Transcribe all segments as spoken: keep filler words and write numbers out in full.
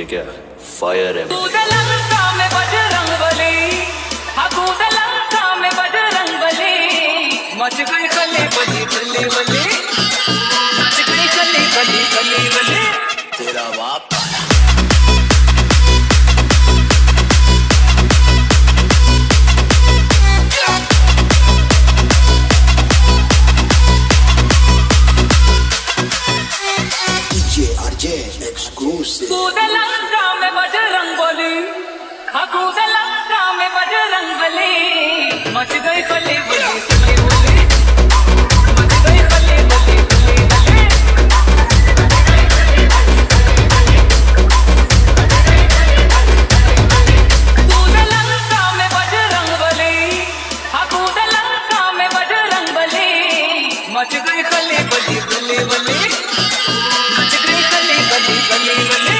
ये क्या फायर है? मच गई खली बली खली बली मच गई खली बली खली बली तेरा बाप डीजे आरजे एक्सक्लूसिव। कूद लंका में बजरंग बली, हाँ कूद लंका में बजरंग बली, मच गई खली बली खली बली मच गई खली बली खली बली। कूद लंका में बजरंग बली, हाँ कूद लंका में बजरंग बली, मच गई खली बली खली बली मच गई खली बली खली बली।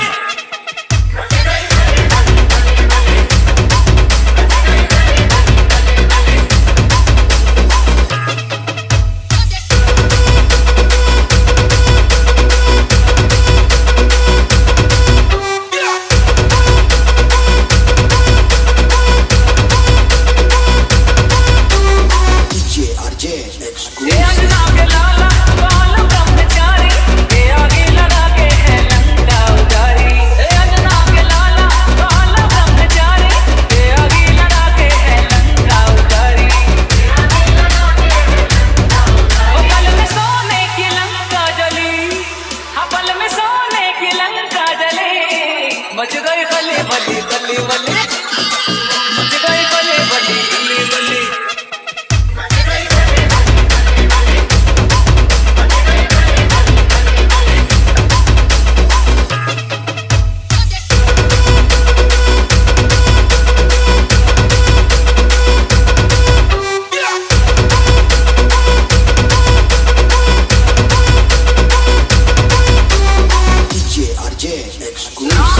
मच गई खली बली खली बली मच गई खली बली खली बली। DJ RJ exclusive.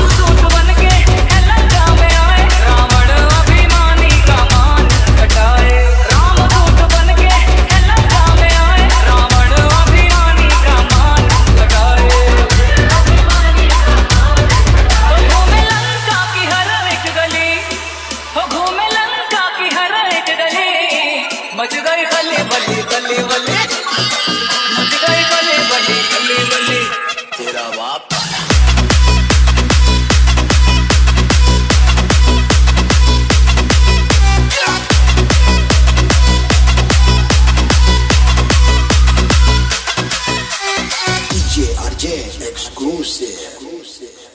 मच गई खली बली खली बली मच गई खली बली खली बली। तेरा बाप डीजे आरजे एक्सक्लूसिव।